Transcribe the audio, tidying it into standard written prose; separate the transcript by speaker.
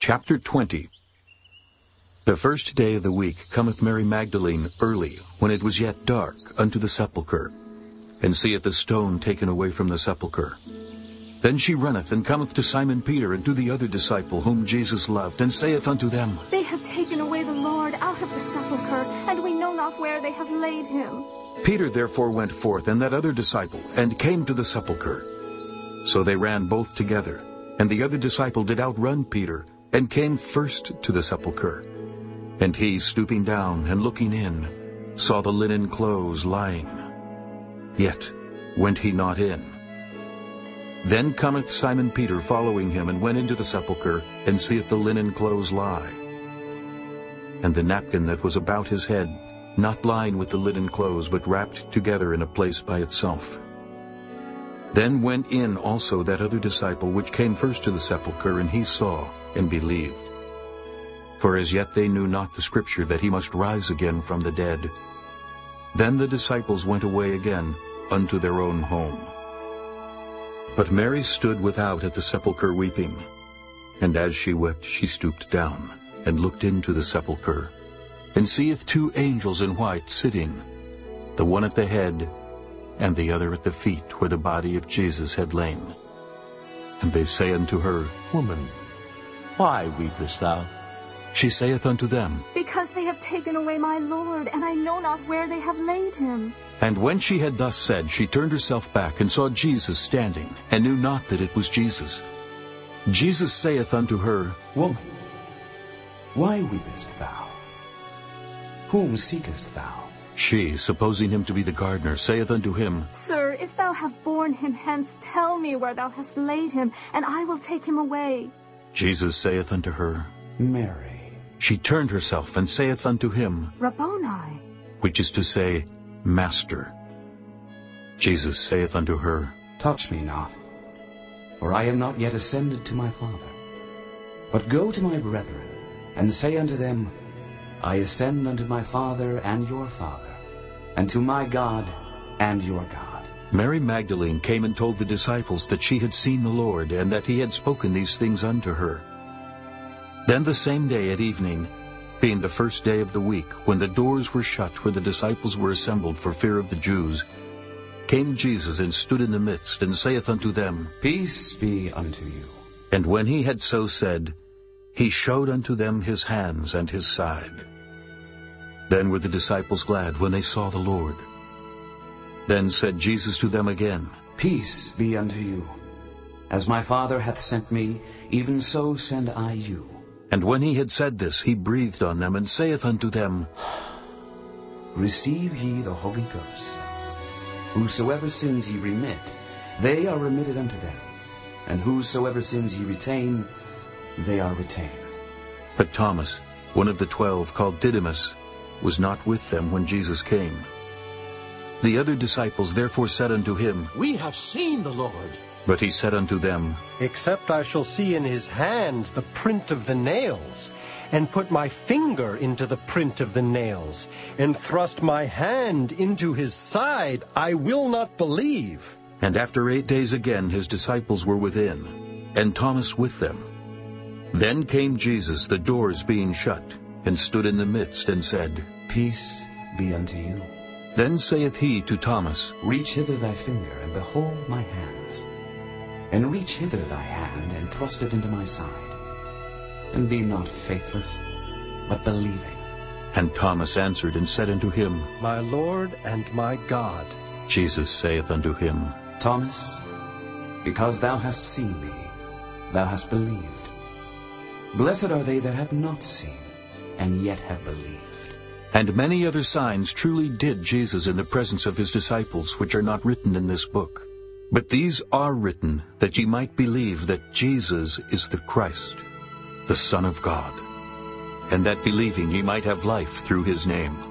Speaker 1: Chapter 20. The first day of the week cometh Mary Magdalene early, when it was yet dark, unto the sepulchre, and seeth the stone taken away from the sepulchre. Then she runneth, and cometh to Simon Peter, and to the other disciple, whom Jesus loved, and saith unto them,
Speaker 2: They have taken away the Lord out of the sepulchre, and we know not where they have laid him.
Speaker 1: Peter therefore went forth, and that other disciple, and came to the sepulchre. So they ran both together, and the other disciple did outrun Peter, and came first to the sepulchre. And he, stooping down and looking in, saw the linen clothes lying. Yet went he not in. Then cometh Simon Peter following him, and went into the sepulchre, and seeth the linen clothes lie, and the napkin that was about his head, not lying with the linen clothes, but wrapped together in a place by itself. Then went in also that other disciple, which came first to the sepulchre, and he saw, and believed. For as yet they knew not the scripture, that he must rise again from the dead. Then the disciples went away again unto their own home. But Mary stood without at the sepulchre weeping. And as she wept, she stooped down, and looked into the sepulchre, and seeth two angels in white sitting, the one at the head, and the other at the feet, where the body of Jesus had lain. And they say unto her,
Speaker 3: Woman, why weepest thou?
Speaker 1: She saith unto them,
Speaker 2: Because they have taken away my Lord, and I know not where they have laid him.
Speaker 1: And when she had thus said, she turned herself back, and saw Jesus standing, and knew not that it was Jesus. Jesus saith unto her,
Speaker 4: Woman, why weepest thou? Whom seekest thou?
Speaker 1: She, supposing him to be the gardener, saith unto him,
Speaker 2: Sir, if thou have borne him hence, tell me where thou hast laid him, and I will take him away.
Speaker 1: Jesus saith unto her,
Speaker 4: Mary.
Speaker 1: She turned herself, and saith unto him,
Speaker 2: Rabboni,
Speaker 1: which is to say, Master. Jesus saith unto her,
Speaker 4: Touch me not, for I am not yet ascended to my Father. But go to my brethren, and say unto them, I ascend unto my Father and your Father, and to my God and your God.
Speaker 1: Mary Magdalene came and told the disciples that she had seen the Lord, and that he had spoken these things unto her. Then the same day at evening, being the first day of the week, when the doors were shut where the disciples were assembled for fear of the Jews, came Jesus and stood in the midst, and saith unto them,
Speaker 4: Peace be unto you.
Speaker 1: And when he had so said, he showed unto them his hands and his side. Then were the disciples glad when they saw the Lord. Then said Jesus to them again,
Speaker 4: Peace be unto you. As my Father hath sent me, even so send I you.
Speaker 1: And when he had said this, he breathed on them, and saith unto them,
Speaker 4: Receive ye the Holy Ghost. Whosoever sins ye remit, they are remitted unto them. And whosoever sins ye retain, they are retained.
Speaker 1: But Thomas, one of the 12, called Didymus, was not with them when Jesus came. The other disciples therefore said unto him,
Speaker 3: We have seen the Lord.
Speaker 1: But he said unto them,
Speaker 5: Except I shall see in his hands the print of the nails, and put my finger into the print of the nails, and thrust my hand into his side, I will not believe.
Speaker 1: And after 8 days again his disciples were within, and Thomas with them. Then came Jesus, the doors being shut, and stood in the midst, and said,
Speaker 4: Peace be unto you.
Speaker 1: Then saith he to Thomas,
Speaker 4: Reach hither thy finger, and behold my hands. And reach hither thy hand, and thrust it into my side. And be not faithless, but believing.
Speaker 1: And Thomas answered and said unto him,
Speaker 5: My Lord and my God.
Speaker 1: Jesus saith unto him,
Speaker 4: Thomas, because thou hast seen me, thou hast believed. Blessed are they that have not seen, and yet have believed.
Speaker 1: And many other signs truly did Jesus in the presence of his disciples, which are not written in this book. But these are written, that ye might believe that Jesus is the Christ, the Son of God, and that believing ye might have life through his name.